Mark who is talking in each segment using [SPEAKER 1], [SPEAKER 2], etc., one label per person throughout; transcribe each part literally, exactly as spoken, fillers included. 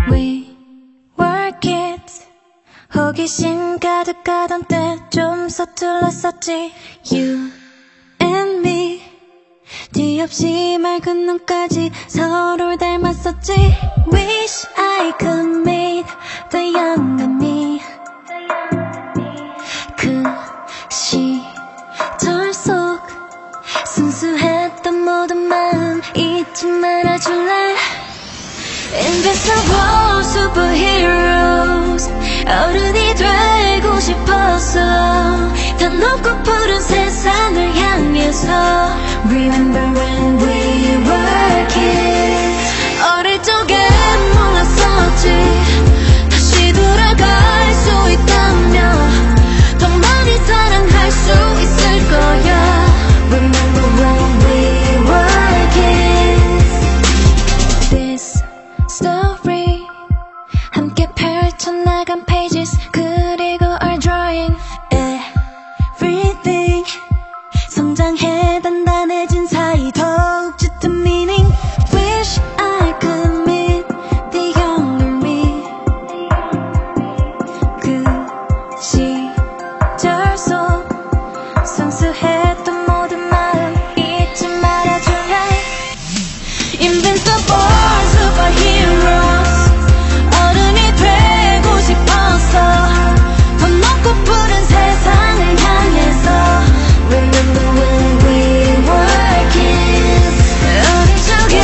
[SPEAKER 1] We were kids. 호기심 가득하던 때 좀 서툴렀었지. You and me. 뒤 없이 맑은 눈까지 서로를 닮았었지. Wish I could meet the younger me. 그 시절 속 순수했던 모든 마음 잊지 말아줄래. Invincible superheroes. 어른이 되고 싶었어. 더 높고 푸른 세상을 향해서. Remember when we were kids. 어릴 적엔 몰랐었지. 다시 돌아갈 수 있다면 더 많이 사랑할 수 있을 거야. Remember when we were kids. This story 함께 펼쳐나간 pages 그리고 our drawing. Everything 성장해 단단해진 사이 더욱 짙은 meaning. Wish I could meet the younger me. 그 시절 속 순수했던 모든 마음 잊지 말아줄래. Invincible superheroes. 어른이 되고 싶어서 더 높고 푸른 세상을 향해서. Remember when we were kids. 어릴 적엔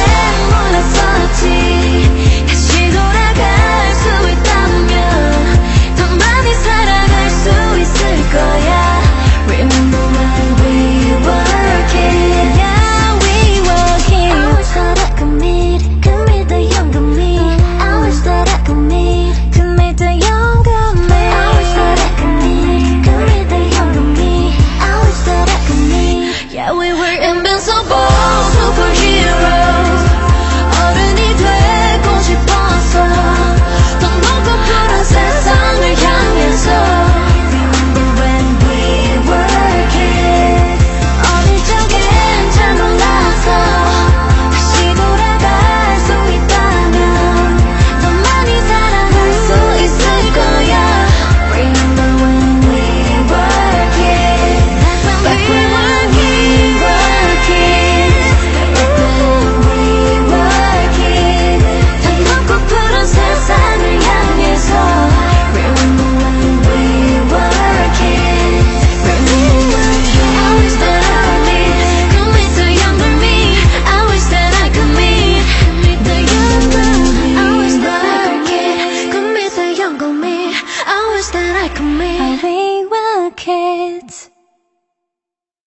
[SPEAKER 1] 몰랐었지. 다시 돌아갈 수 있다면 더 많이 사랑할 수 있을 거야. Remember when we were kids. Yeah, we were kids. I wish that I could meet, could meet the younger me. I wish that I could meet, could meet the younger me. I wish that I could meet, could meet the younger me. I wish that I could meet. Yeah, we were invincible superheroes. 어른이 되고 싶어서 더 높고 푸른 세상을 향해서. Remember when we were kids. 어릴 적엔 잘 몰라서 다시 돌아갈 수 있다면 더 많이 사랑할 수 있을 거야. Remember when we were kids. Back when we were kids. Back when we were kids. 더 높고 푸른 세상을 향해서. Remember when we were kids. Remember when I wish that I could meet, could meet the younger me. I wish that I could meet the younger me. I wish that I could meet, could meet the younger me. I wish that I could meet. We were kids.